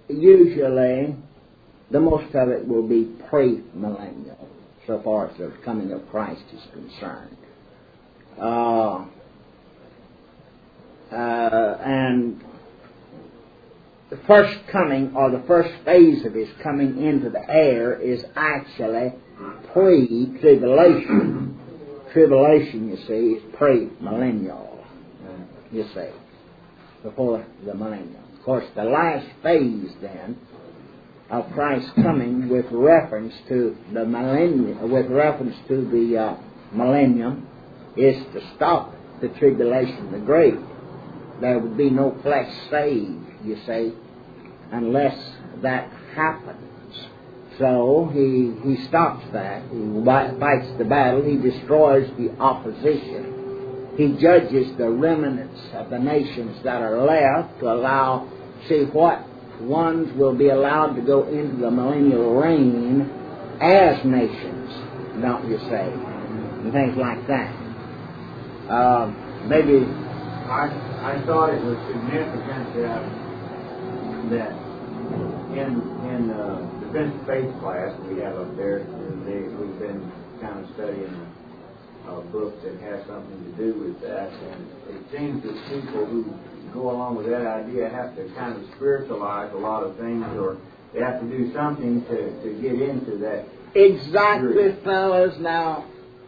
usually the most of it will be pre-millennial, so far as the coming of Christ is concerned. And the first coming, or the first phase of his coming into the air, is actually pre-tribulation. Tribulation, you see, is pre-millennial, you see, before the millennium. Of course, the last phase, then, of Christ's coming with reference to the millennium, is to stop the tribulation, the great. There would be no flesh saved, you see, unless that happens. So he stops that. He fights the battle. He destroys the opposition. He judges the remnants of the nations that are left to allow, see what ones will be allowed to go into the millennial reign as nations, don't you say, and things like that. Maybe I thought it was significant that in the Defense of Faith class we have up there, we've been kind of studying a book that has something to do with that, and it seems that people who go along with that idea have to kind of spiritualize a lot of things, or they have to do something to get into that. Exactly, fellas. Now,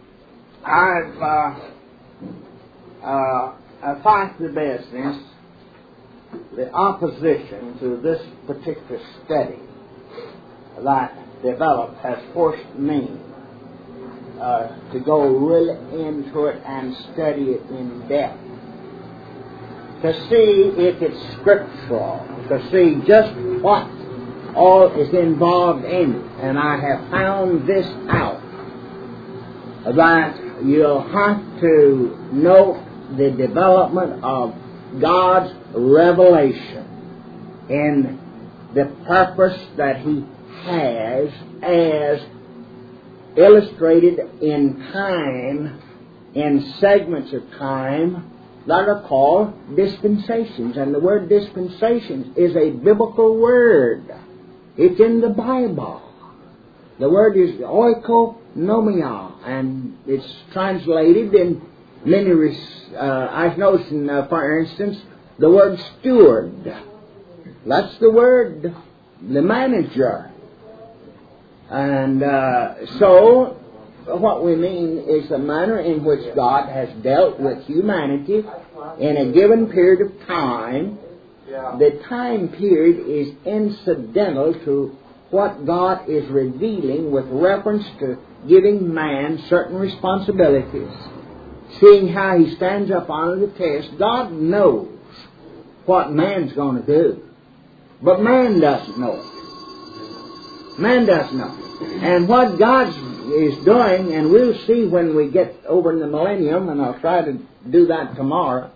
I find the business, the opposition to this particular study that developed has forced me to go really into it and study it in depth, to see if it's scriptural, to see just what all is involved in it. And I have found this out, that you'll have to know the development of God's revelation in the purpose that He has as illustrated in time, in segments of time that are called dispensations. And the word dispensations is a biblical word. It's in the Bible. The word is oikonomia, and it's translated in many, I've noticed, for instance, the word steward. That's the word, the manager. And so, what we mean is the manner in which God has dealt with humanity in a given period of time. The time period is incidental to what God is revealing with reference to giving man certain responsibilities. Seeing how he stands up under the test, God knows what man's going to do. But man doesn't know it. Man doesn't know it. And what God is doing, and we'll see when we get over in the millennium, and I'll try to do that tomorrow,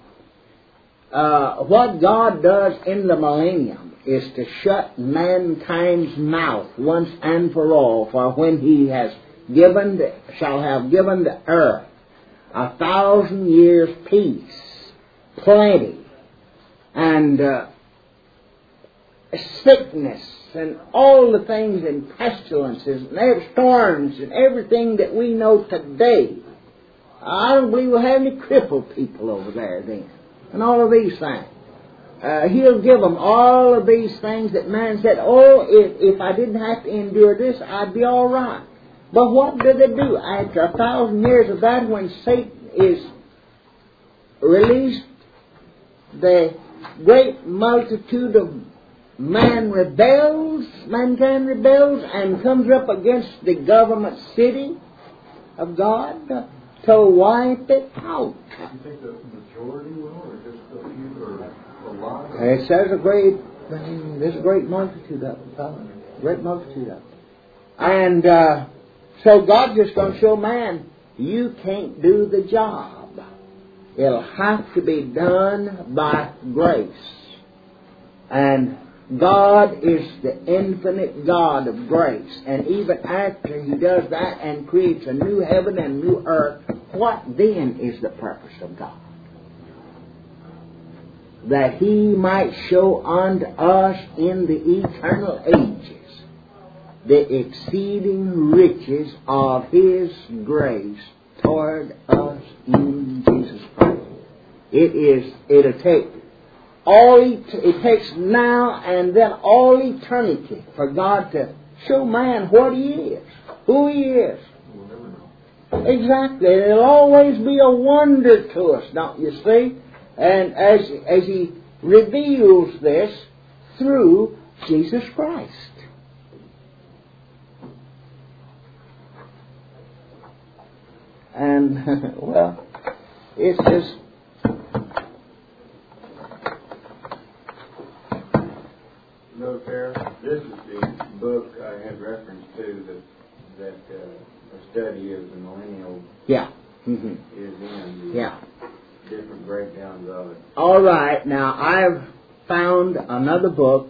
what God does in the millennium is to shut mankind's mouth once and for all, for when He has shall have given the earth 1,000 years peace, plenty, and sickness, and all the things, and pestilences, and storms, and everything that we know today. I don't believe we'll have any crippled people over there then, and all of these things. He'll give them all of these things that man said, oh, if I didn't have to endure this, I'd be all right. But what do they do? After 1,000 years of that, when Satan is released, the great multitude of mankind rebels, and comes up against the government city of God to wipe it out. Do you think the majority will, or just a few, or a lot? It says there's a great multitude of them, great multitude of them. And so God's just going to show man, you can't do the job. It'll have to be done by grace. And God is the infinite God of grace. And even after He does that and creates a new heaven and new earth, what then is the purpose of God? that He might show unto us in the eternal ages the exceeding riches of His grace toward us in Jesus Christ. It'll take it takes now and then all eternity for God to show man what He is, who He is. Exactly. It'll always be a wonder to us, don't you see? And as He reveals this through Jesus Christ. And, well, it's just... No, Sarah, this is the book I had reference to that a study of the millennial Yeah. Mm-hmm. is in. Yeah. Different breakdowns of it. All right. Now, I've found another book.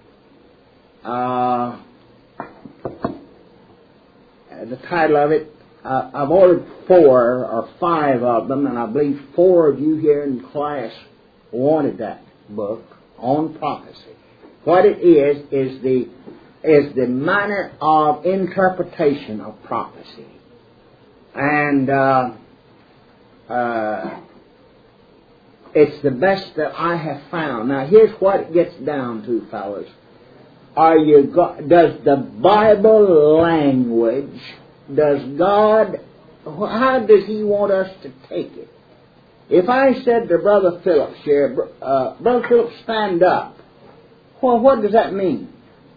The title of it, I've ordered 4 or 5 of them, and I believe 4 of you here in class wanted that book on prophecy. What it is the manner of interpretation of prophecy. And it's the best that I have found. Now, here's what it gets down to, fellas. Does the Bible language, how does He want us to take it? If I said to Brother Phillips here, Brother Phillips, stand up. Well, what does that mean?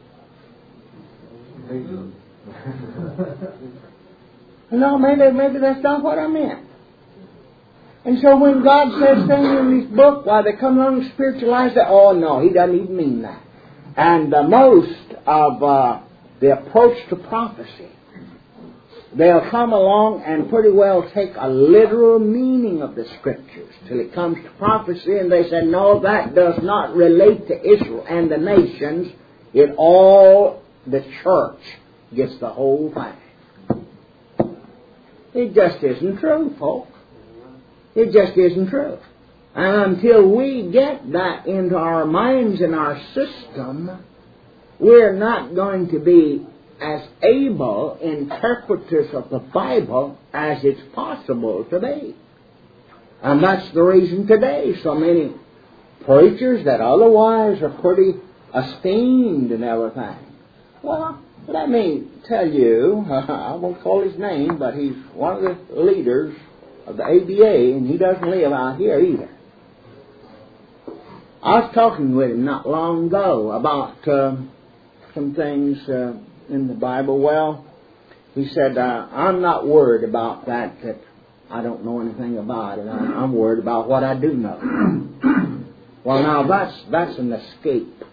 No, maybe that's not what I meant. And so when God says things in this book, why they come along and spiritualize that? Oh no, He doesn't even mean that. And most of the approach to prophecy, they'll come along and pretty well take a literal meaning of the Scriptures till it comes to prophecy, and they say, no, that does not relate to Israel and the nations. The church gets the whole thing. It just isn't true, folks. It just isn't true. And until we get that into our minds and our system, we're not going to be as able interpreters of the Bible as it's possible to be. And that's the reason today so many preachers that otherwise are pretty esteemed and everything. Well, let me tell you, I won't call his name, but he's one of the leaders of the ABA, and he doesn't live out here either. I was talking with him not long ago about some things in the Bible. Well, he said, I'm not worried about that I don't know anything about it. I'm worried about what I do know. Well, now that's an escape.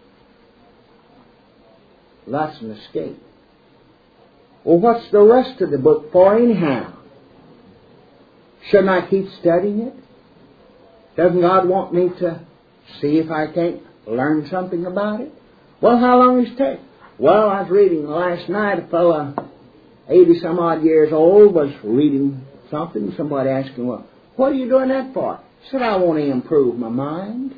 That's an escape. Well, what's the rest of the book for anyhow? Shouldn't I keep studying it? Doesn't God want me to see if I can't learn something about it? Well, how long does it take? Well, I was reading last night, a fellow 80-some-odd years old was reading something. Somebody asked him, well, what are you doing that for? He said, I want to improve my mind.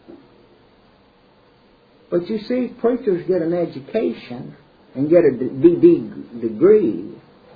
But you see, preachers get an education and get a degree,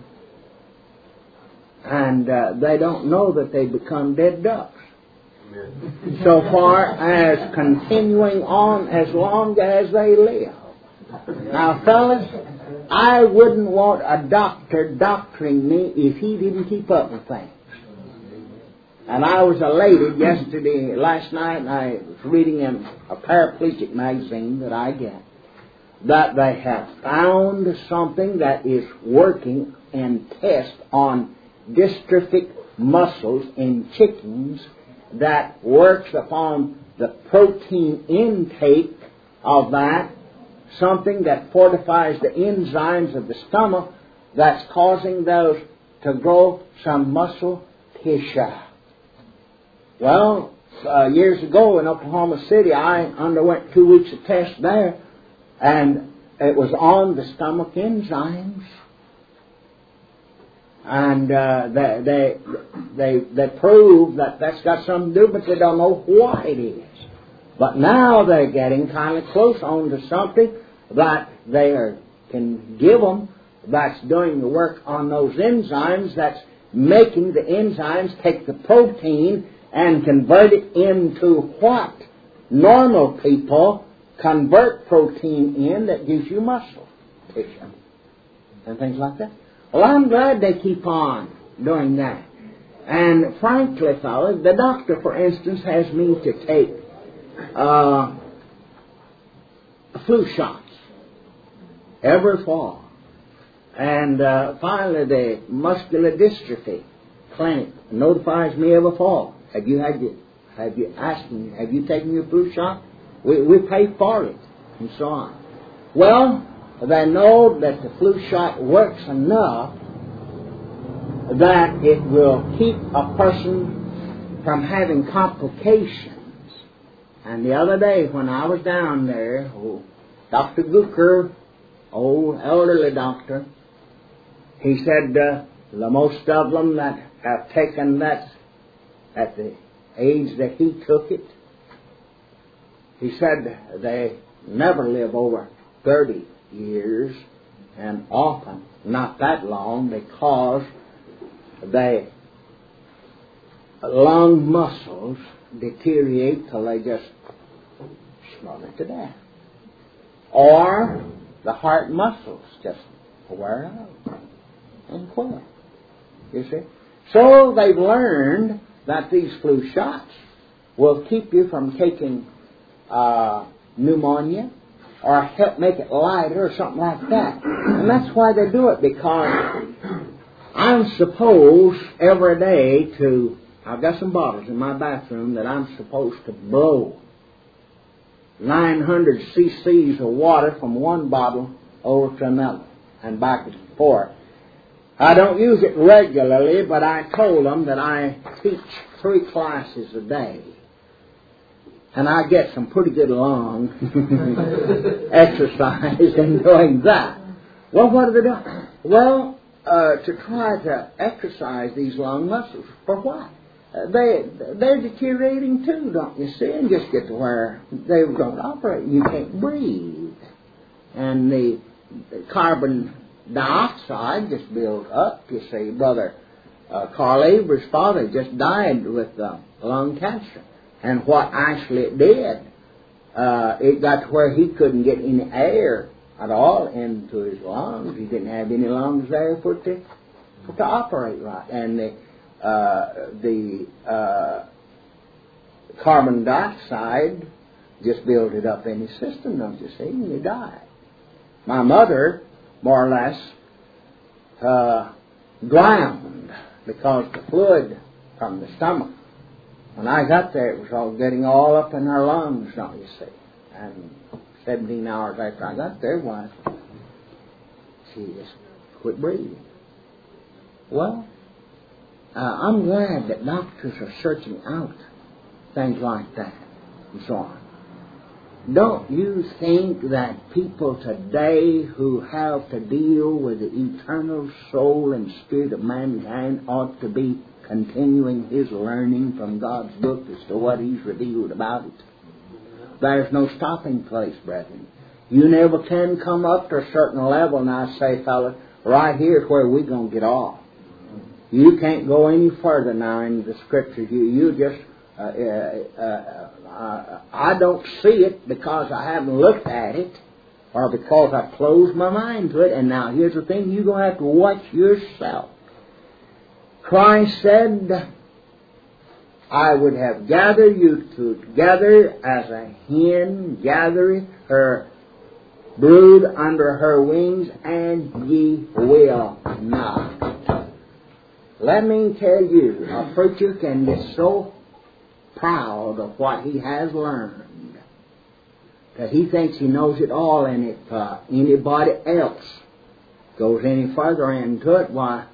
and they don't know that they become dead ducks. So far as continuing on as long as they live. Now, fellas, I wouldn't want a doctor doctoring me if he didn't keep up with things. And I was elated last night, and I was reading in a paraplegic magazine that I get, that they have found something that is working in tests on dystrophic muscles in chickens that works upon the protein intake of that, something that fortifies the enzymes of the stomach that's causing those to grow some muscle tissue. Well, years ago in Oklahoma City, I underwent 2 weeks of tests there, and it was on the stomach enzymes. And they prove that that's got something to do, but they don't know what it is. But now they're getting kind of close on to something that can give them that's doing the work on those enzymes, that's making the enzymes take the protein and convert it into what normal people convert protein in that gives you muscle tissue and things like that. Well, I'm glad they keep on doing that. And frankly, fellas, the doctor, for instance, has me to take flu shots every fall. And finally, the muscular dystrophy clinic notifies me every fall. Have you taken your flu shot? We pay for it, and so on. Well, they know that the flu shot works enough that it will keep a person from having complications. And the other day when I was down there, Dr. Gooker, old elderly doctor, he said the most of them that have taken that at the age that he took it, he said they never live over 30 years, and often not that long, because the lung muscles deteriorate till they just smother to death. Or the heart muscles just wear out and quit. You see? So they've learned that these flu shots will keep you from taking pneumonia or help make it lighter or something like that. And that's why they do it, because I'm supposed every day I've got some bottles in my bathroom that I'm supposed to blow 900 cc's of water from one bottle over to another and back and forth. I don't use it regularly, but I told them that I teach 3 classes a day. And I get some pretty good long exercise in doing that. Well, what are they doing? Well, to try to exercise these lung muscles. For what? They're deteriorating too, don't you see? And just get to where they don't operate. You can't breathe. And the carbon dioxide just builds up. You see, Brother Carl Avery's father just died with lung cancer. And what actually it did, it got to where he couldn't get any air at all into his lungs. He didn't have any lungs there for it to operate right. And the carbon dioxide just built it up in his system, don't you see, and he died. My mother, more or less, drowned because the fluid from the stomach. When I got there, it was all getting all up in her lungs, don't you see. And 17 hours after I got there, she just quit breathing. Well, I'm glad that doctors are searching out things like that and so on. Don't you think that people today who have to deal with the eternal soul and spirit of mankind ought to be continuing his learning from God's book as to what he's revealed about it? There's no stopping place, brethren. You never can come up to a certain level, and I say, fellas, right here is where we're going to get off. You can't go any further now in the Scriptures. You just, I don't see it because I haven't looked at it or because I've closed my mind to it. And now here's the thing, you're going to have to watch yourself. Christ said, I would have gathered you together as a hen gathereth her brood under her wings, and ye will not. Let me tell you, a preacher can get so proud of what he has learned that he thinks he knows it all, and if anybody else goes any further into it, why,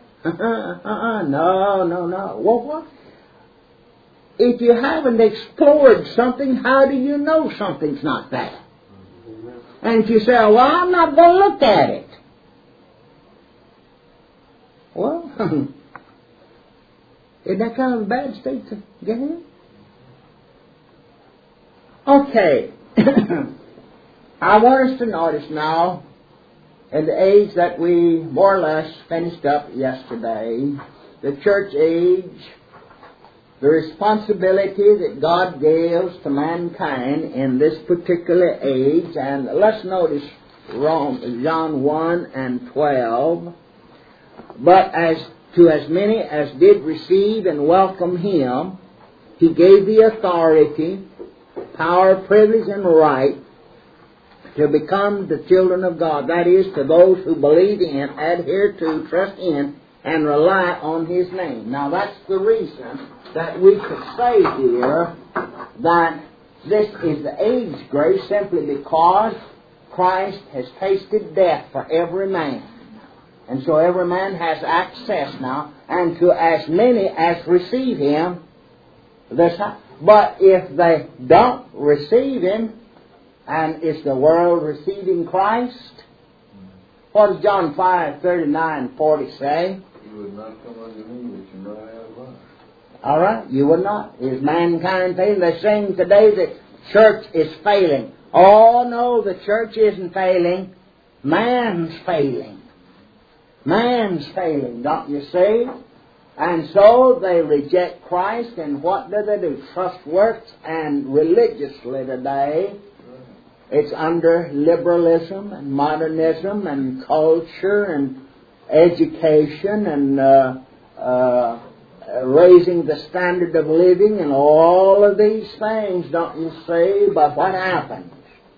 no. Well, what? If you haven't explored something, how do you know something's not that? And if you say, well, I'm not going to look at it. Well, Isn't that kind of a bad state to get in? Okay. I want us to notice now, in the age that we more or less finished up yesterday, the church age, the responsibility that God gives to mankind in this particular age. And let's notice John 1 and 12. But as to as many as did receive and welcome Him, He gave the authority, power, privilege, and right to become the children of God. That is, to those who believe in, adhere to, trust in, and rely on His name. Now that's the reason that we could say here that this is the age grace, simply because Christ has tasted death for every man. And so every man has access now, and to as many as receive Him. But if they don't receive Him, and is the world receiving Christ? What does John 5:39-40 say? You would not come unto me that you might have life. All right, you would not. Is mankind failing? They're saying today that church is failing. Oh no, the church isn't failing. Man's failing. Man's failing, don't you see? And so they reject Christ, and what do? Trust works, and religiously today, it's under liberalism and modernism and culture and education and raising the standard of living and all of these things, don't you see? But what happens?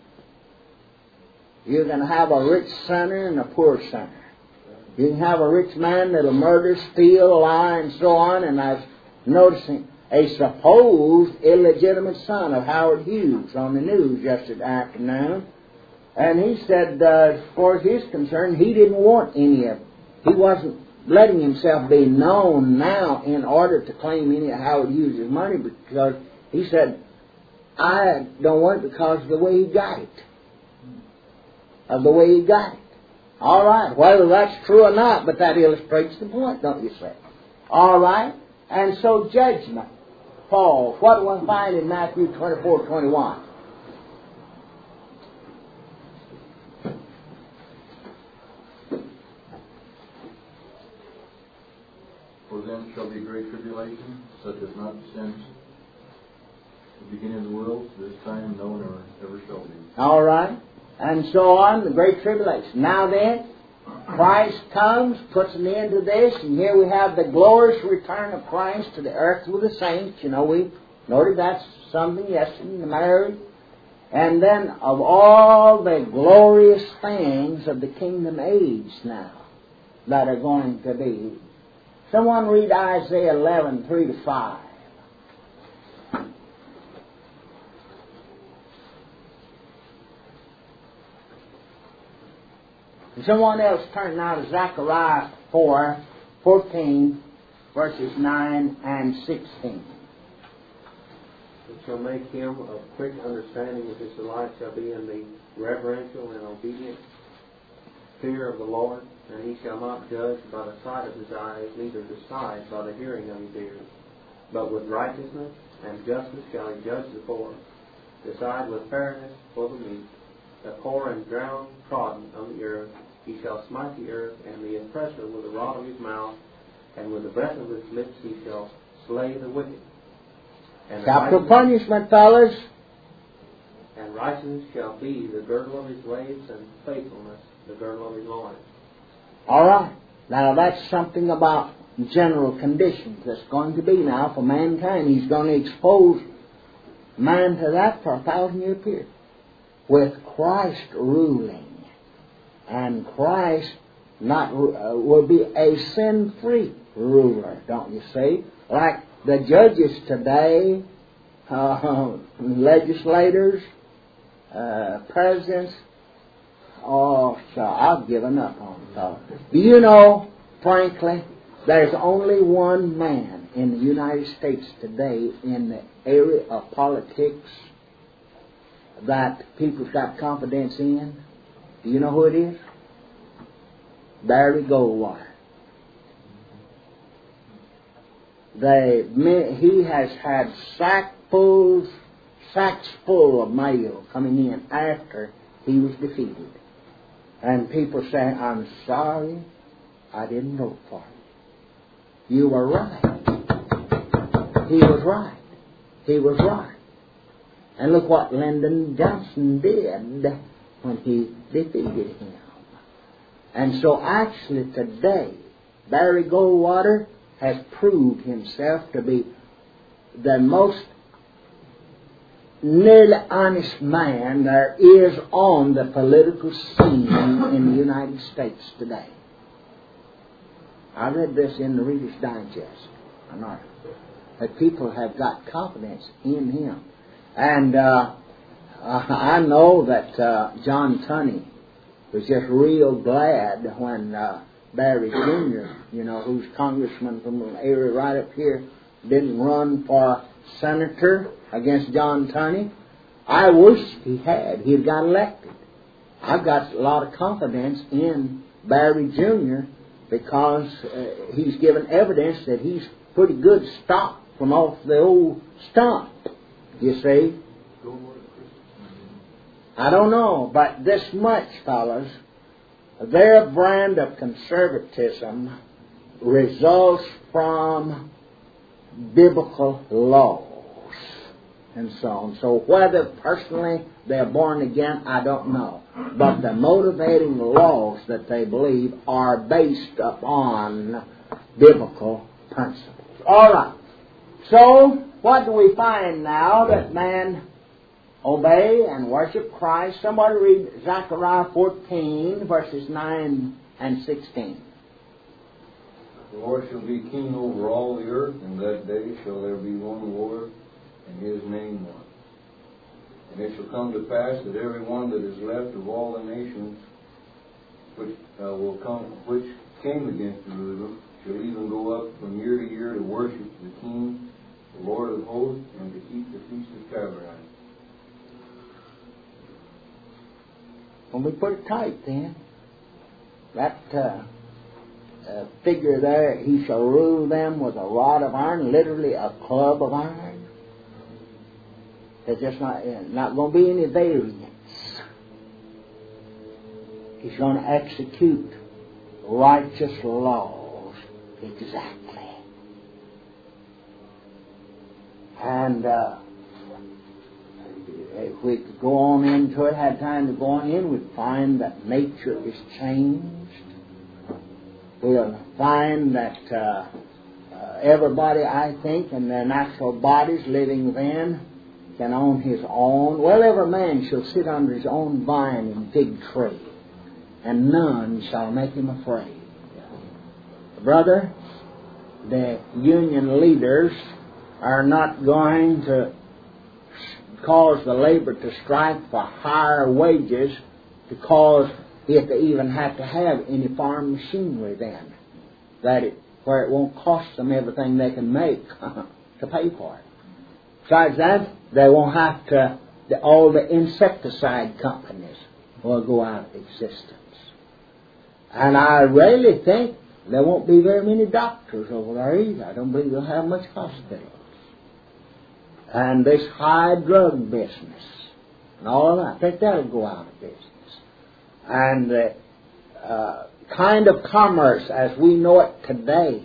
You can have a rich sinner and a poor sinner. You can have a rich man that'll murder, steal, lie, and so on. And I was noticing a supposed illegitimate son of Howard Hughes on the news yesterday afternoon. And he said, as far as he's concerned, he didn't want any of it. He wasn't letting himself be known now in order to claim any of Howard Hughes' money, because he said, I don't want it because of the way he got it. Of the way he got it. All right, whether that's true or not, but that illustrates the point, don't you say? All right, and so judgment falls. What do we find in Matthew 24:21? For them shall be great tribulation, such as not since the beginning of the world to this time, no nor ever shall be. All right. And so on, the Great Tribulation. Now then, Christ comes, puts an end to this, and here we have the glorious return of Christ to the earth with the saints. You know, we noted that's something yesterday, the marriage. And then of all the glorious things of the kingdom age now that are going to be. Someone read Isaiah 11:3-5. Someone else turn now to Zechariah 4:14, verses 9 and 16. It shall make him of quick understanding with his delight shall be in the reverential and obedient fear of the Lord, and he shall not judge by the sight of his eyes, neither decide by the hearing of his ears. But with righteousness and justice shall he judge the poor, decide with fairness for the meek. The poor and downtrodden on the earth, he shall smite the earth and the oppressor with the rod of his mouth, and with the breath of his lips he shall slay the wicked. And Capital punishment, fellas. And righteousness shall be the girdle of his waist, and faithfulness the girdle of his loins. All right. Now that's something about general conditions that's going to be now for mankind. He's going to expose man to that for a 1,000-year period, with Christ ruling. And Christ will be a sin-free ruler, don't you see? Like the judges today, legislators, presidents. Oh, so I've given up on it. Do you know, frankly, there's only one man in the United States today in the area of politics that people's got confidence in? Do you know who it is? Barry Goldwater. he has had sacks full of mail coming in after he was defeated. And people say, I'm sorry, I didn't vote for him. You were right. He was right. He was right. And look what Lyndon Johnson did when he defeated him. And so actually today, Barry Goldwater has proved himself to be the most nearly honest man there is on the political scene in the United States today. I read this in the Reader's Digest, an article, that people have got confidence in him. And I know that John Tunney was just real glad when Barry Jr., who's congressman from the area right up here, didn't run for senator against John Tunney. I wish he had. He'd got elected. I've got a lot of confidence in Barry Jr. because he's given evidence that he's pretty good stock from off the old stump, you see. I don't know, but this much, fellas, their brand of conservatism results from biblical laws and so on. So whether personally they're born again, I don't know. But the motivating laws that they believe are based upon biblical principles. All right. So what do we find now that man obey and worship Christ? Somebody read Zechariah 14, verses 9 and 16. The Lord shall be king over all the earth, and that day shall there be one Lord, and his name one. And it shall come to pass that every one that is left of all the nations which came against Jerusalem shall even go up from year to year to worship the King, the Lord of hosts, and to keep the Feast of Tabernacles. When we put it tight, then, that figure there, he shall rule them with a rod of iron, literally a club of iron. There's just not going to be any variance. He's going to execute righteous laws exactly. And if we could go on into it, had time to go on in, we'd find that nature is changed. We'll find that everybody, I think, in their natural bodies living then can own his own. Well, every man shall sit under his own vine and fig tree, and none shall make him afraid. Brother, the union leaders are not going to cause the labor to strike for higher wages because if they even have to have any farm machinery then, where it won't cost them everything they can make to pay for it. Besides that, they won't have to, all the insecticide companies will go out of existence. And I really think there won't be very many doctors over there either. I don't believe they'll have much hospitals. And this high drug business and all of that, I think that'll go out of business. And the kind of commerce as we know it today,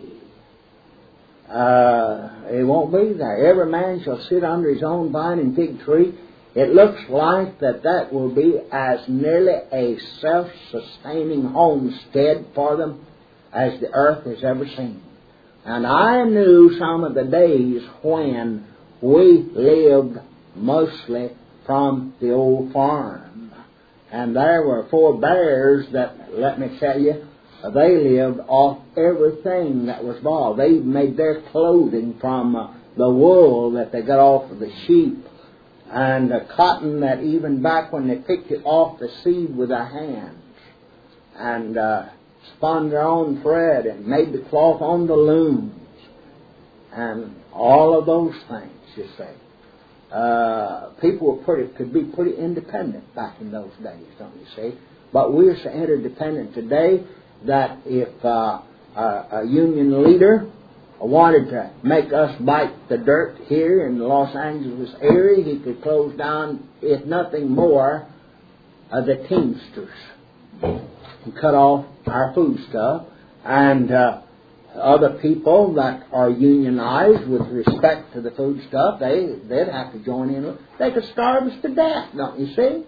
it won't be there. Every man shall sit under his own vine and fig tree. It looks like that will be as nearly a self-sustaining homestead for them as the earth has ever seen. And I knew some of the days when we lived mostly from the old farm. And there were forebears that, let me tell you, they lived off everything that was bought. They made their clothing from the wool that they got off of the sheep and the cotton that even back when they picked it off the seed with their hands and spun their own thread and made the cloth on the looms and all of those things, you see. People could be pretty independent back in those days, don't you see? But we're so interdependent today that if a union leader wanted to make us bite the dirt here in the Los Angeles area, he could close down, if nothing more, the Teamsters and cut off our food stuff. And other people that are unionized with respect to the food stuff, they'd have to join in. They could starve us to death, don't you see?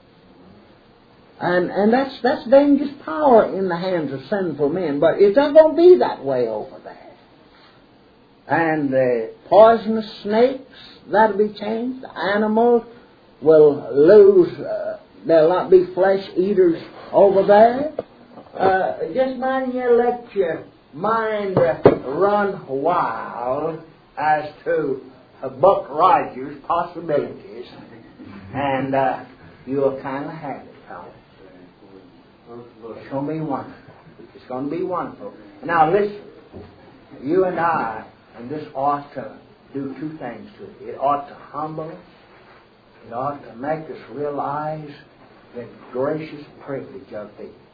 And that's dangerous power in the hands of sinful men. But it's not going to be that way over there. And the poisonous snakes, that'll be changed. The animals will lose, there'll not be flesh eaters over there. Just mind you let your mind run wild as to Buck Rogers' possibilities, and you'll kind of have it, fellas. It's going to be wonderful. It's going to be wonderful. Now listen, you and I, and this ought to do two things to it. It ought to humble us. It ought to make us realize the gracious privilege of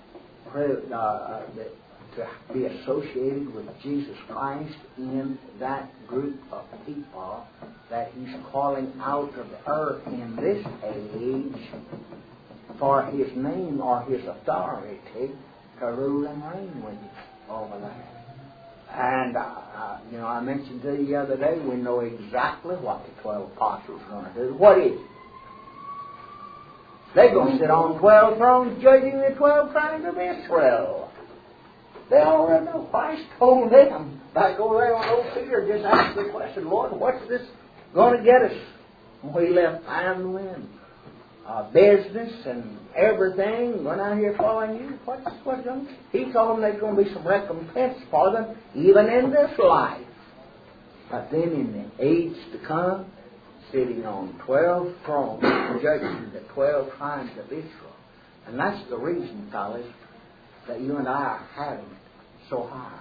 to be associated with Jesus Christ in that group of people that He's calling out of the earth in this age for His name or His authority to rule and reign with you over there. And, I mentioned to you the other day, we know exactly what the 12 apostles are going to do. What is it? They're going to sit on 12 thrones judging the 12 tribes of Israel. They already know. Christ told them back over there on old Peter, just asked the question, Lord, what's this going to get us? We left family and business and everything, went out here following you. What's going to? He told them there's going to be some recompense for them, even in this life. But then in the age to come, sitting on 12 thrones, judging the 12 tribes of Israel. And that's the reason, fellas, that you and I are having it so hard.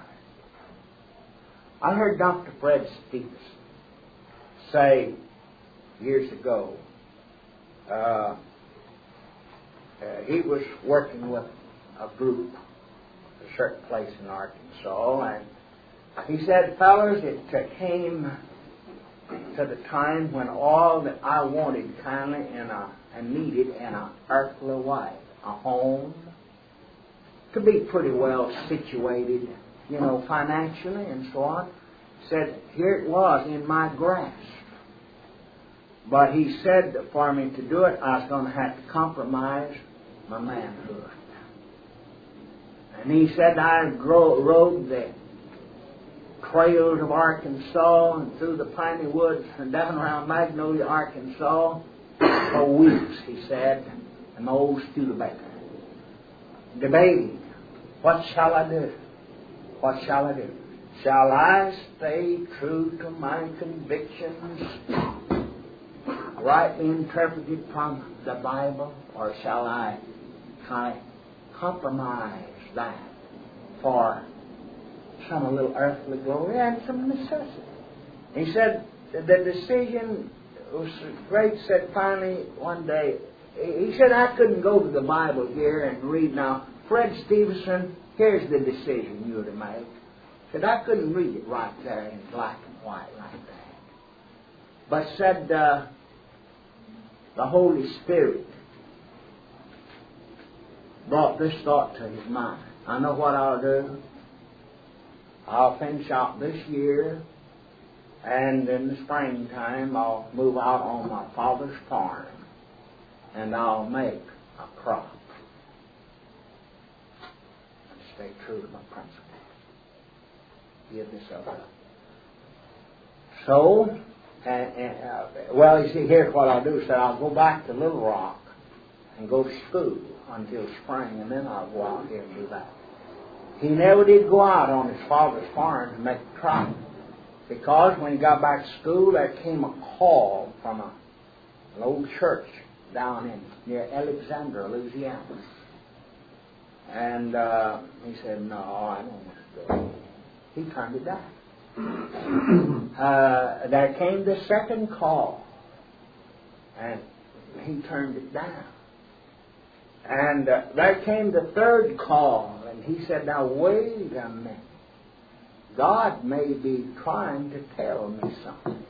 I heard Dr. Fred Stevenson say years ago, he was working with a group, a certain place in Arkansas, and he said, fellas, it came to the time when all that I wanted kindly and needed in an earthly wife, a home, to be pretty well situated, financially and so on. Said, here it was in my grasp. But he said that for me to do it, I was going to have to compromise my manhood. And he said, I rode the trails of Arkansas and through the piney woods and down around Magnolia, Arkansas for weeks, he said, an old Studebaker, debating, what shall I do? What shall I do? Shall I stay true to my convictions, rightly interpreted from the Bible, or shall I kind of compromise that for some little earthly glory and some necessity? He said the decision was great. Said finally one day, he said, I couldn't go to the Bible here and read now, Fred Stevenson, here's the decision you're to make. Said, I couldn't read it right there in black and white like that. But said, the Holy Spirit brought this thought to his mind. I know what I'll do. I'll finish out this year, and in the springtime I'll move out on my father's farm, and I'll make a crop. And stay true to my principles. Give this up. So, well, you see, here's what I'll do. So I'll go back to Little Rock and go to school until spring, and then I'll go out here and do that. He never did go out on his father's farm to make a crop, because when he got back to school, there came a call from an old church down near Alexandria, Louisiana. And he said, no, I don't want to go. He turned it down. There came the second call, and he turned it down. And there came the third call, and he said, now wait a minute. God may be trying to tell me something.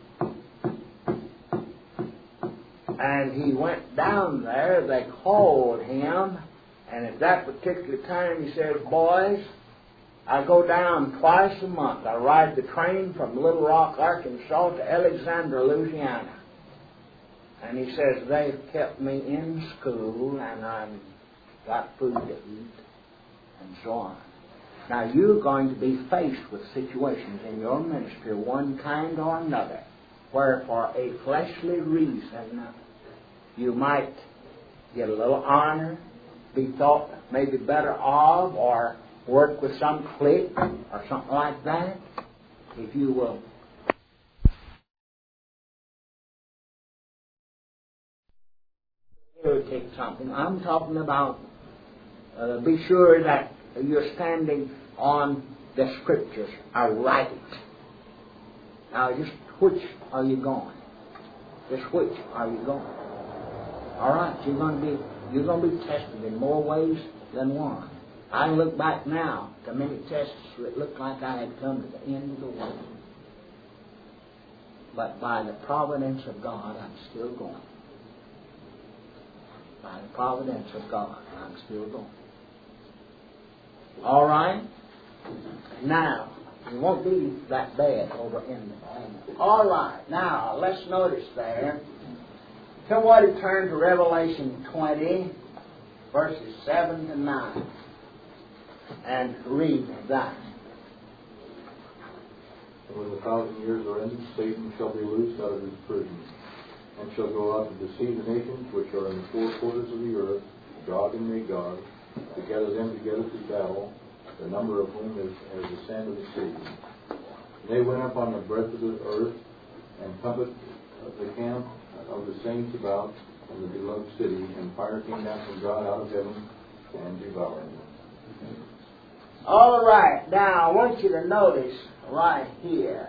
And he went down there, they called him, and at that particular time he said, boys, I go down twice a month. I ride the train from Little Rock, Arkansas to Alexandria, Louisiana. And he says, they've kept me in school and I've got food to eat and so on. Now you're going to be faced with situations in your ministry, one kind or another, where for a fleshly reason you might get a little honor, be thought maybe better of, or work with some clique or something like that. If you will irritate something, I'm talking about be sure that you're standing on the Scriptures are right. Now, just which are you going? Just which are you going? All right, you're going to be tested in more ways than one. I look back now to many tests that looked like I had come to the end of the world. But by the providence of God, I'm still going. By the providence of God, I'm still going. All right? Now, it won't be that bad over in the all right, now, let's notice there. Somebody turn to Revelation 20, verses 7 to 9, and read that. And when the 1,000 years are ended, Satan shall be loosed out of his prison, and shall go out to deceive the nations which are in the four quarters of the earth, Gog and Magog, to gather them together to battle, the number of whom is as the sand of the sea. They went up on the breadth of the earth, and compassed the camp of the saints about in the beloved city, and fire came down from God out of heaven and devoured them. All right, now I want you to notice right here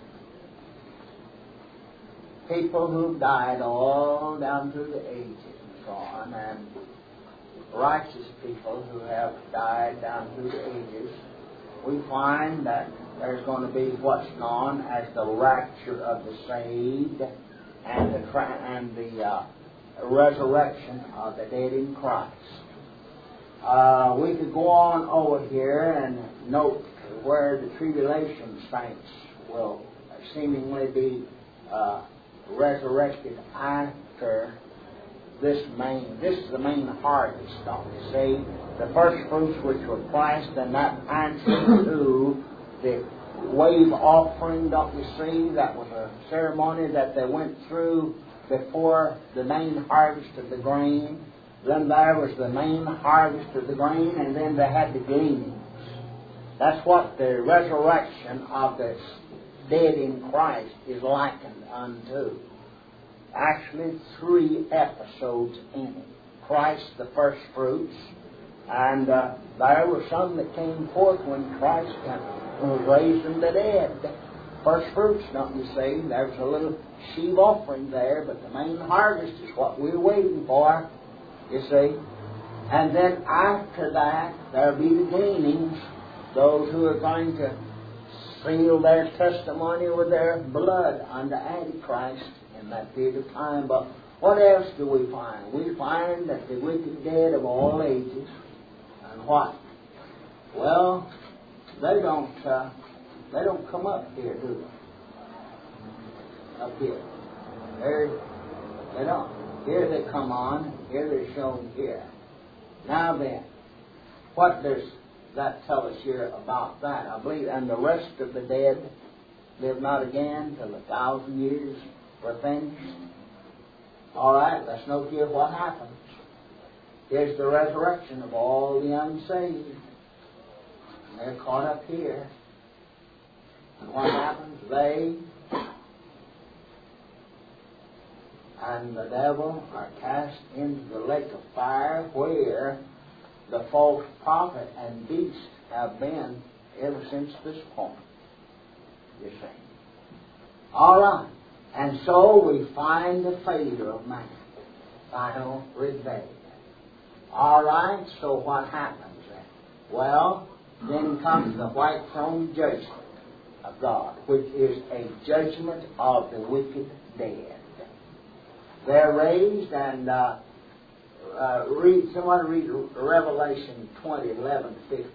people who died all down through the ages and so on, and righteous people who have died down through the ages. We find that there's going to be what's known as the rapture of the saved and the resurrection of the dead in Christ. We could go on over here and note where the tribulation saints will seemingly be resurrected after this is the main harvest, don't you see? The first fruits which were Christ, and that answered to the wave offering, don't you see? That was a ceremony that they went through before the main harvest of the grain. Then there was the main harvest of the grain, and then they had the gleanings. That's what the resurrection of the dead in Christ is likened unto. Actually, 3 episodes in it. Christ, the first fruits, and there were some that came forth when Christ was raised from the dead. First fruits, don't you see? There was a little sheave offering there, but the main harvest is what we're waiting for, you see. And then after that, there'll be the gleanings, those who are going to seal their testimony with their blood under Antichrist in that period of time. But what else do we find? We find that the wicked dead of all ages, and what? Well, they don't come up here, do they? Up here. They don't. Here they come on, here they're shown here. Now then, what does that tell us here about that? I believe, and the rest of the dead live not again till 1,000 years were finished. All right, let's note here what happens. Here's the resurrection of all the unsaved. And they're caught up here. And what happens? They and the devil are cast into the lake of fire, where the false prophet and beast have been ever since this point, you see. All right. And so we find the failure of man, final rebellion. All right, so what happens then? Well, then comes the white throne judgment. of God, which is a judgment of the wicked dead. They're raised, and someone read Revelation 20:11-15.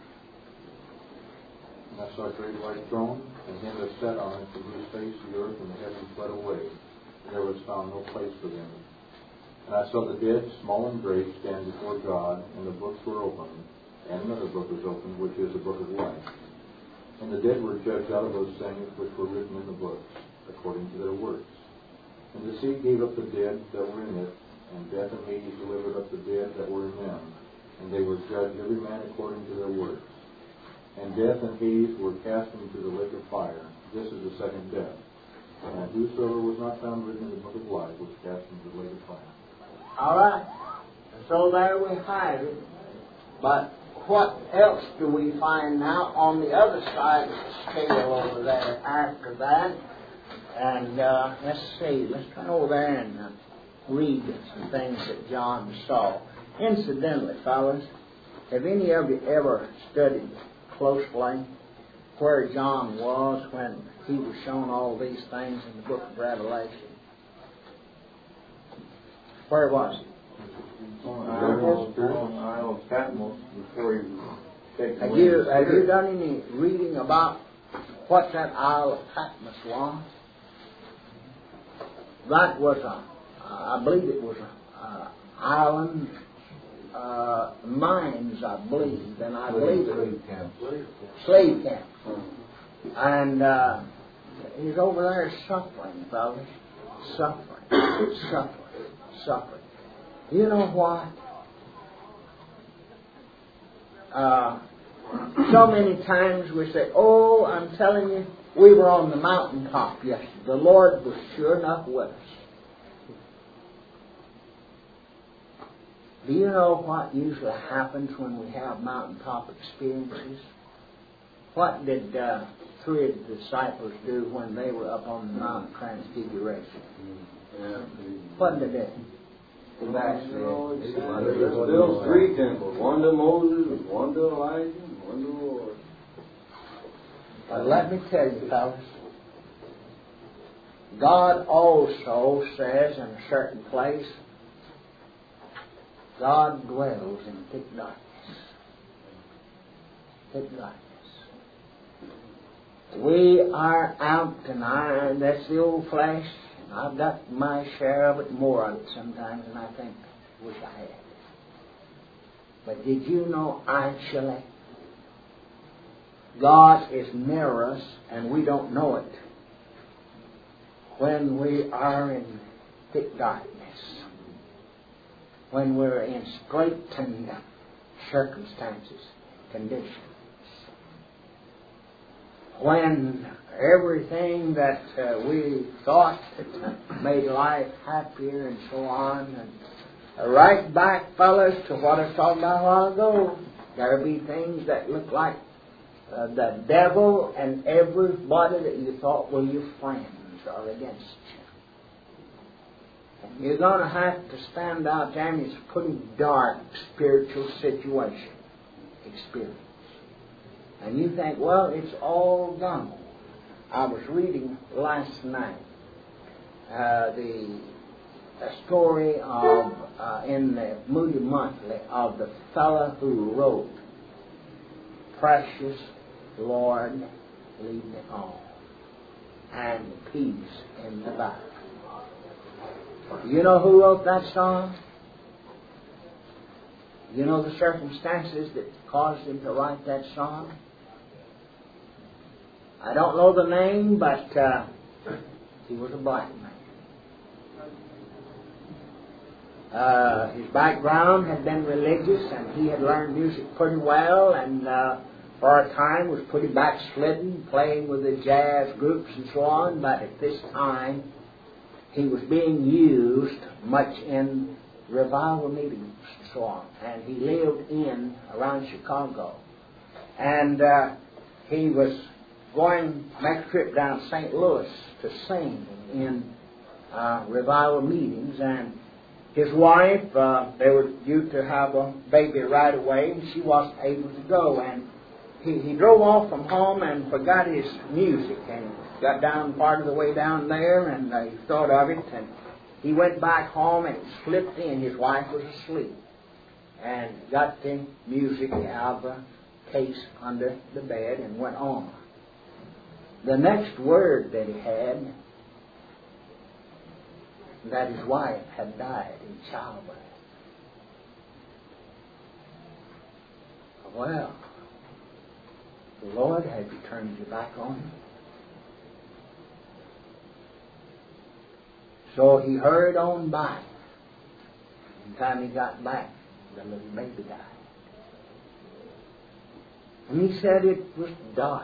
And I saw a great white throne, and him that sat on it, from whose face the earth and the heaven fled away, and there was found no place for them. And I saw the dead, small and great, stand before God, and the books were opened, and another book was opened, which is the book of life. And the dead were judged out of those things which were written in the books, according to their works. And the sea gave up the dead that were in it, and death and Hades delivered up the dead that were in them, and they were judged every man according to their works. And death and Hades were cast into the lake of fire. This is the second death. And whosoever was not found written in the book of life was cast into the lake of fire. All right. So there we have it. But what else do we find now on the other side of the scale over there after that? And let's see. Let's turn over there and read some things that John saw. Incidentally, fellas, have any of you ever studied closely where John was when he was shown all these things in the book of Revelation? Where was he? On Isle of Patmos before he was taken Have away. you done any reading about what that Isle of Patmos was? That was I believe it was island mines, I believe, and I believe it was slave camp. And he's over there suffering, fellas, suffering. You know what? So many times we say, "Oh, I'm telling you, we were on the mountaintop yesterday. The Lord was sure enough with us." Do you know what usually happens when we have mountaintop experiences? What did three of the disciples do when they were up on the Mount of Transfiguration? What did they do? There's still three temples. One to Moses, one to Elijah, and one to the Lord. But let me tell you, fellas, God also says in a certain place, God dwells in thick darkness. Thick darkness. We are out tonight, and that's the old flesh. I've got my share of it, more of it sometimes than I think I wish I had. But did you know actually God is near us and we don't know it when we are in thick darkness, when we're in straitened circumstances, conditions, when everything that we thought made life happier and so on. And right back, fellas, to what I was talking about a while ago. There'll be things that look like the devil and everybody that you thought were your friends are against you. And you're going to have to stand out there, and it's a pretty dark spiritual situation, experience. And you think, well, it's all gone. I was reading last night the story of in the Moody Monthly of the fellow who wrote "Precious Lord, Lead Me On" and "Peace in the Battle." You know who wrote that song? You know the circumstances that caused him to write that song? I don't know the name, but he was a black man. His background had been religious, and he had learned music pretty well, and for a time was pretty backslidden, playing with the jazz groups and so on, but at this time he was being used much in revival meetings and so on, and he lived in around Chicago, and he was going to make a trip down to St. Louis to sing in revival meetings, and his wife, they were due to have a baby right away, and she wasn't able to go, and he drove off from home and forgot his music, and got down part of the way down there, and he thought of it, and he went back home and slipped in. His wife was asleep, and got the music out of the case under the bed and went on. The next word that he had, that his wife had died in childbirth. Well, the Lord had turned you back on him. So he hurried on by. By the time he got back, the little baby died. And he said it was dark.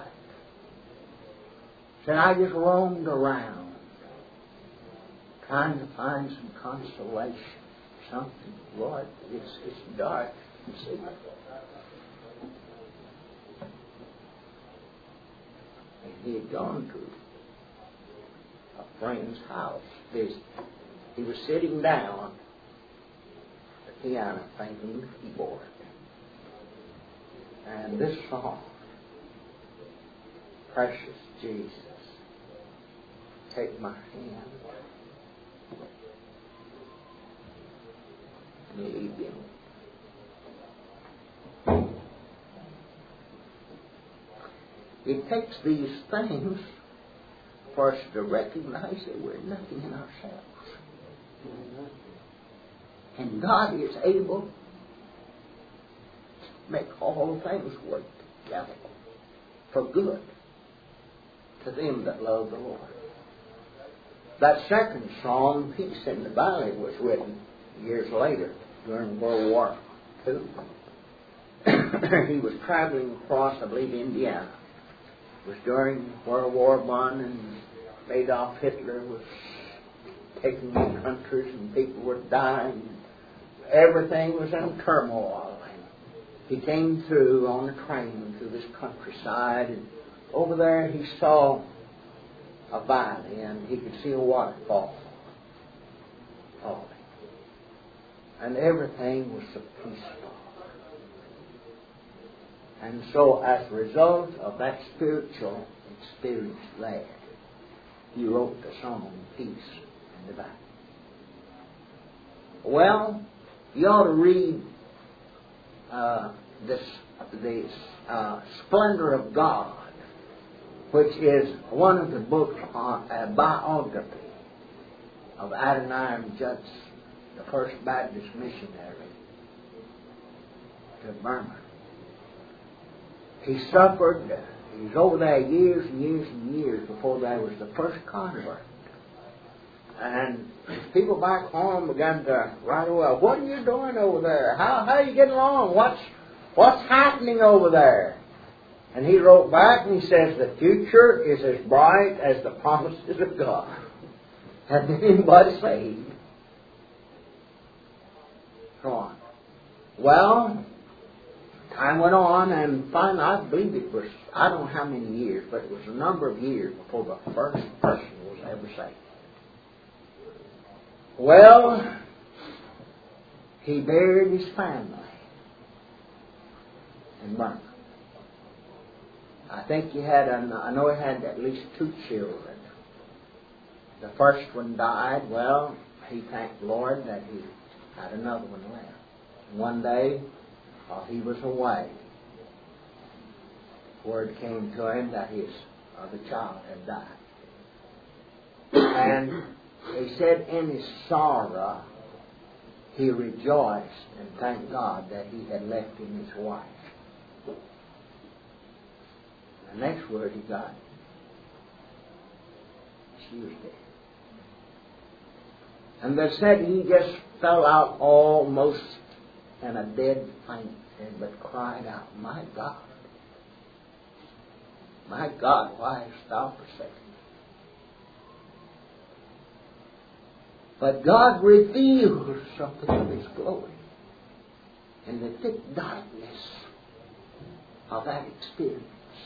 He said, I just roamed around trying to find some consolation, something. Lord, it's dark. You see? And he had gone to a friend's house visit. He was sitting down at the piano playing the keyboard. And this song, Precious Jesus, take my hand and lead me. It takes these things for us to recognize that we're nothing in ourselves. And God is able to make all things work together for good to them that love the Lord. That second song, Peace in the Valley, was written years later during World War II. He was traveling across, I believe, Indiana. It was during World War I, and Adolf Hitler was taking in countries, and people were dying. Everything was in turmoil. And he came through on a train through this countryside, and over there he saw a valley, and he could see a waterfall falling. And everything was so peaceful. And so, as a result of that spiritual experience there, he wrote the song, Peace in the Valley. Well, you ought to read the Splendor of God, which is one of the books on a biography of Adoniram Judson, the first Baptist missionary to Burma. He suffered, he was over there years and years and years before there was the first convert. And people back home began to write, well, what are you doing over there? How are you getting along? What's happening over there? And he wrote back and he says, the future is as bright as the promises of God. Has anybody saved? Go on. Well, time went on, and finally, I believe it was, I don't know how many years, but it was a number of years before the first person was ever saved. Well, he buried his family in Burma. I think he had, I know he had at least 2 children. The first one died. Well, he thanked the Lord that he had another one left. One day, while he was away, word came to him that his other child had died. And he said in his sorrow, he rejoiced and thanked God that he had left him his wife. The next word he got, she was dead. And they said he just fell out almost in a dead faint, but cried out, my God, why hast thou forsaken me? But God revealed something of His glory in the thick darkness of that experience.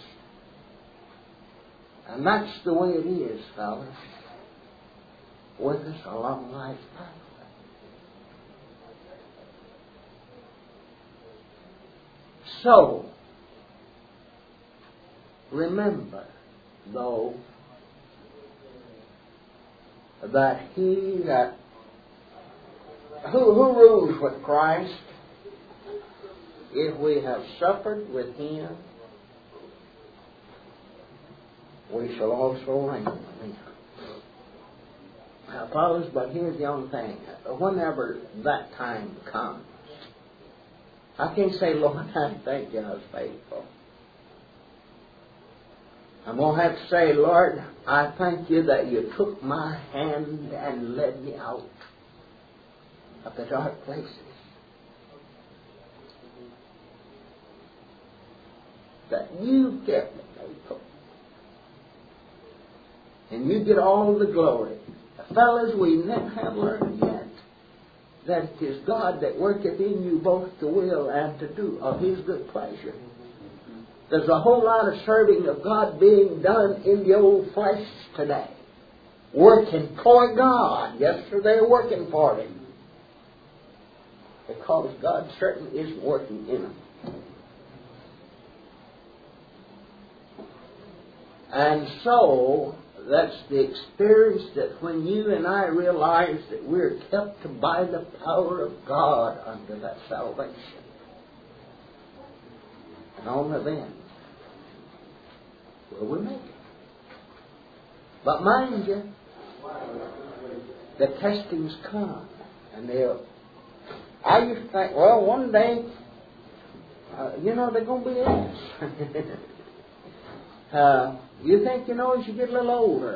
And that's the way it is, fellas, with us along life's pathway. So, remember, though, that he that who rules with Christ, if we have suffered with him, we shall also reign with him. Now, fellas, but here's the only thing. Whenever that time comes, I can't say, Lord, I thank you I was faithful. I'm going to have to say, Lord, I thank you that you took my hand and led me out of the dark places. That you kept me faithful. And you get all the glory. Fellas, we never have learned yet that it is God that worketh in you both to will and to do of His good pleasure. There's a whole lot of serving of God being done in the old flesh today. Working for God. Yes, sir, they're working for Him. Because God certainly isn't working in them. And so, that's the experience that when you and I realize that we're kept by the power of God under that salvation. And only then will we make it. But mind you, the testings come. And I used to think, well, one day, they're going to be less. You think, as you get a little older,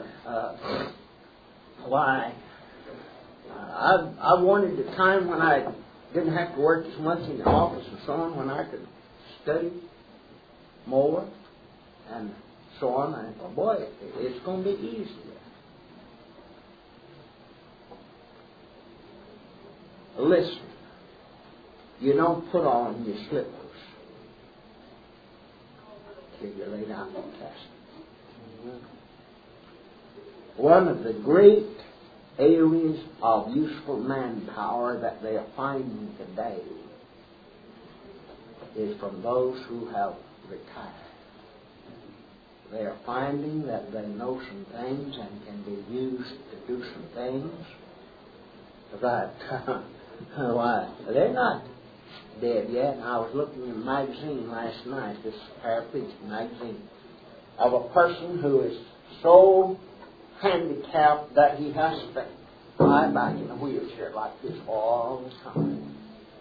I wanted a time when I didn't have to work as much in the office and so on, when I could study more and so on. I thought, boy, it's going to be easier. Listen, you don't put on your slippers till you lay down the Testament. One of the great areas of useful manpower that they are finding today is from those who have retired. They are finding that they know some things and can be used to do some things that, they're not dead yet. And I was looking in a magazine last night, this paraplegic magazine, of a person who is so handicapped that he has to lie back in a wheelchair like this all the time.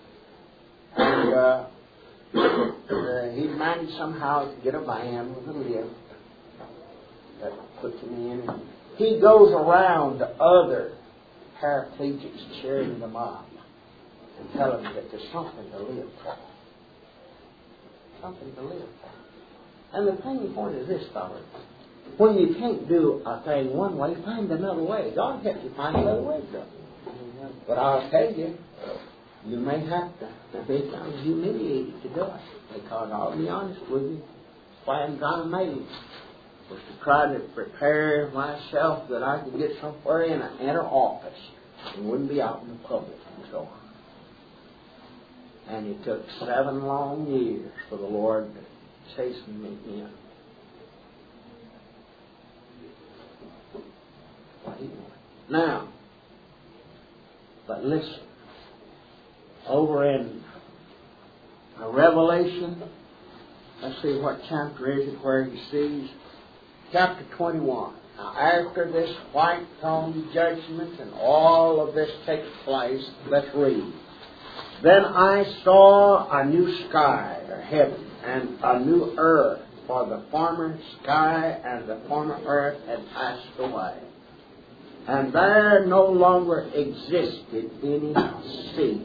And he managed somehow to get a van with a lift that puts him in. And he goes around to other paraplegics, cheering them up and telling them that there's something to live for. Something to live for. And the thing point is this, fellas. When you can't do a thing one way, find another way. God helps you find another way, though. But I'll tell you, you may have to be kind of humiliated to do it. Because I'll be honest with you, plans I made was to try to prepare myself that I could get somewhere in an inner office and wouldn't be out in the public and so on. And it took 7 long years for the Lord to chasten me in. Now, but listen, over in Revelation, let's see what chapter is it where he sees, chapter 21. Now, after this white throne judgment and all of this takes place, let's read. Then I saw a new sky, or heaven, and a new earth, for the former sky and the former earth had passed away. And there no longer existed any sea.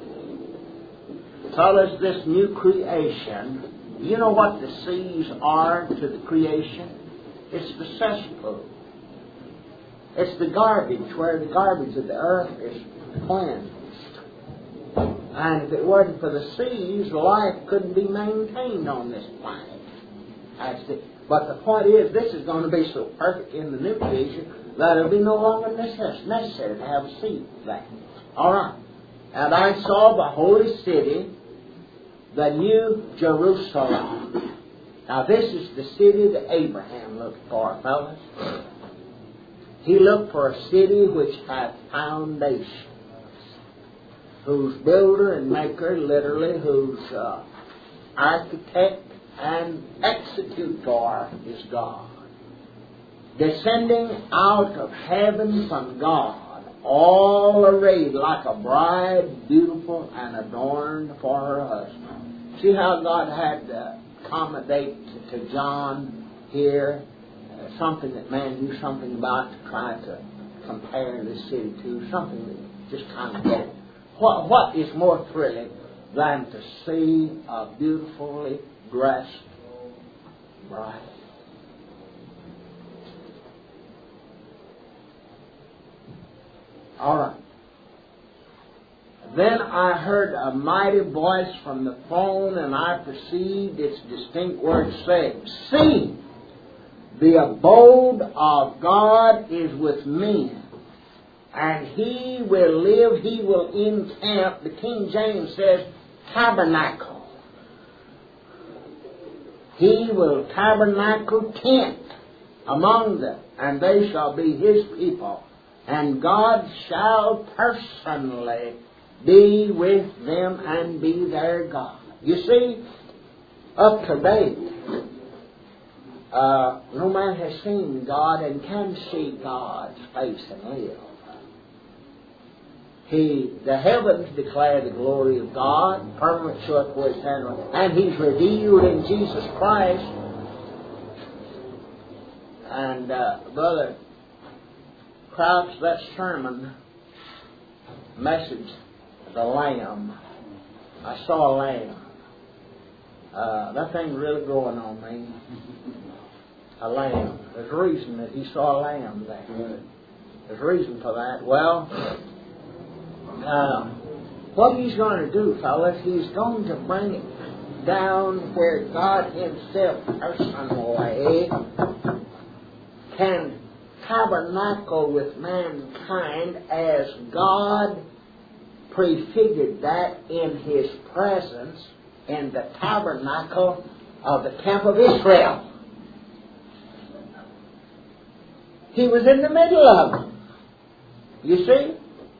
Fellas, this new creation, you know what the seas are to the creation? It's the cesspool. It's the garbage, where the garbage of the earth is cleansed. And if it wasn't for the seas, life couldn't be maintained on this planet. But the point is, this is going to be so perfect in the new creation that it'll be no longer necessary to have a sea there. All right. And I saw the holy city, the new Jerusalem, Now this is the city that Abraham looked for, fellas. He looked for a city which hath foundations, whose builder and maker, literally, whose architect and executor is God. Descending out of heaven from God, all arrayed like a bride, beautiful and adorned for her husband. See how God had to accommodate to John here, something that man knew something about, to try to compare this city to, something that just kind of get it. What is more thrilling than to see a beautifully dressed bride? All right. Then I heard a mighty voice from the throne, and I perceived its distinct words saying, See, the abode of God is with men, and He will live, He will encamp. The King James says, tabernacle. He will tabernacle tent among them, and they shall be His people. And God shall personally be with them and be their God. You see, up to date, no man has seen God and can see God's face and live. The heavens declare the glory of God, firmament showeth where His hand was, and He's revealed in Jesus Christ. And Brother Crouch, that sermon message, the Lamb. I saw a lamb. That thing's really growing on me. A lamb. There's a reason that he saw a lamb there. There's a reason for that. Well, what He's going to do, fellas, He's going to bring it down where God Himself personally can tabernacle with mankind as God prefigured that in His presence in the tabernacle of the camp of Israel. He was in the middle of them. You see?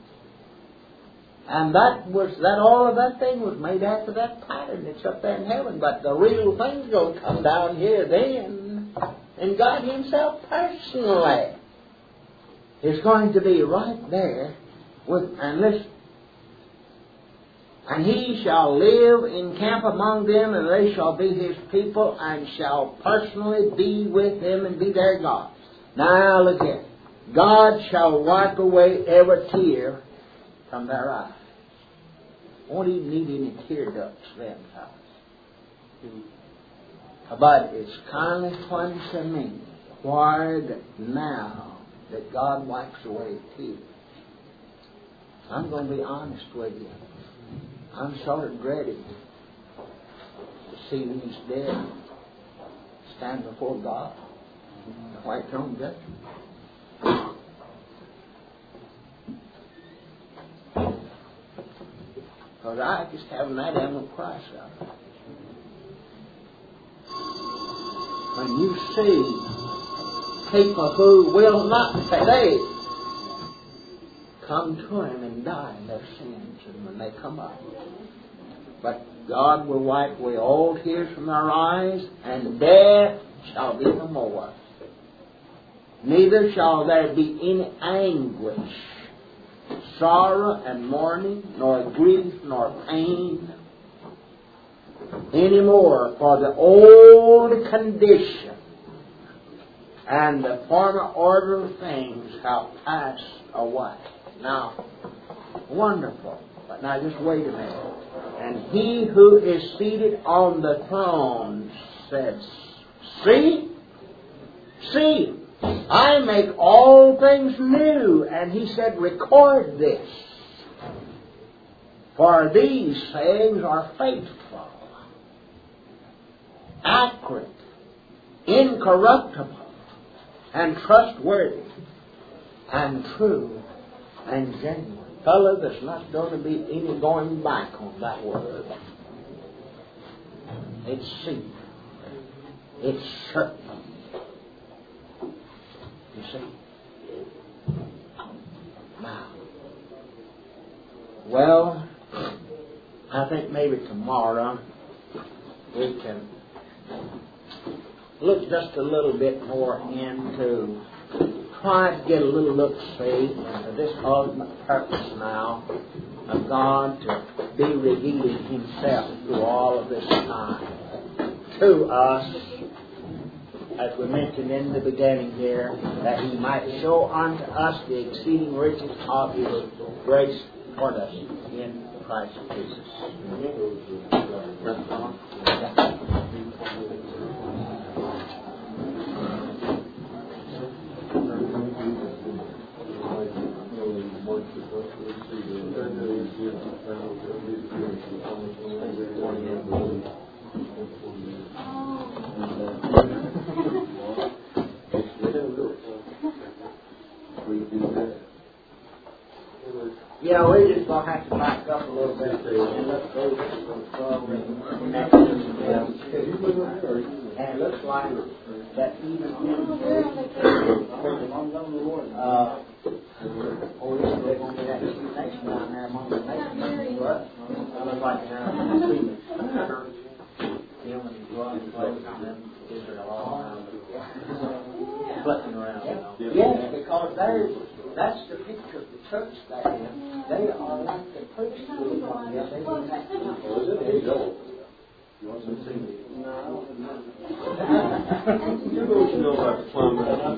And all of that thing was made after that pattern. It's up there in heaven. But the real thing's going to come down here then. And God Himself personally is going to be right there and listen. And He shall live in camp among them, and they shall be His people, and shall personally be with them and be their God. Now look here. God shall wipe away every tear from their eyes. Won't even need any tear ducts then, fellas. But it's kindly funny to me why now that God wipes away tears. I'm going to be honest with you. I'm sort of dreading to see these dead stand before God, the white throne judgment. Because I just haven't that animal Christ out. When you see people who will not today come to Him and die in their sins, and when they come up, but God will wipe away all tears from their eyes, and death shall be no more. Neither shall there be any anguish, sorrow and mourning, nor grief, nor pain anymore, for the old condition and the former order of things shall pass away. Now, wonderful. But now just wait a minute. And He who is seated on the throne said, See, I make all things new. And He said, record this. For these sayings are faithful, accurate, incorruptible, and trustworthy, and true, and genuine. Fellow, there's not going to be any going back on that word. It's sealed. It's certain. You see? Now, well, I think maybe tomorrow we can look just a little bit more into trying to get a little look-see into this ultimate purpose now of God to be revealing Himself through all of this time to us, as we mentioned in the beginning here, that He might show unto us the exceeding riches of His grace toward us in Christ Jesus. Yeah, we're just going to have to back up a little bit and let's go next. And it looks like that even in next down there among the nations, but it looks like him and his blood and them Israel all around, flipping around. Yes, because that's the picture of the church there. They are like the priesthood. Yes, they do that. You want some singing? No. You know about the plum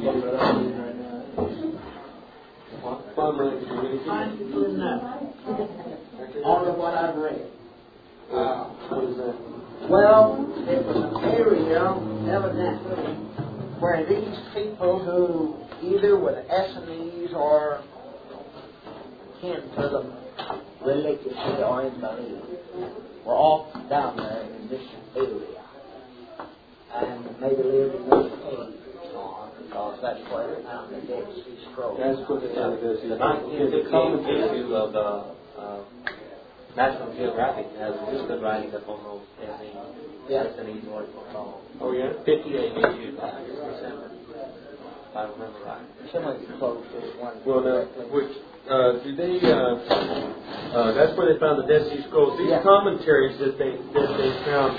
Trying to do enough. All of what I've read. What is that? Well, it was an area, evidently, where these people who either were the Essenes or kin to them religiously or in belief were all down there in this area and maybe lived in this cave because that's where they found the Dead Sea Scrolls. That's what it is. The common issue of National Geographic has just been writing up on those Essenes or what it's called. Oh, yeah? 58 issues last December, if I remember right. Somebody close this one. Well, do they? That's where they found the Dead Sea Scrolls. These commentaries that they found.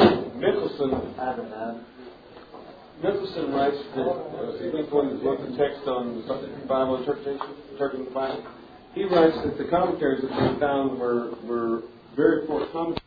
Mickelson writes that he think one that wrote the text on the Bible interpretation, interpreting the Bible. He writes that the commentaries that they found were very poor commentaries.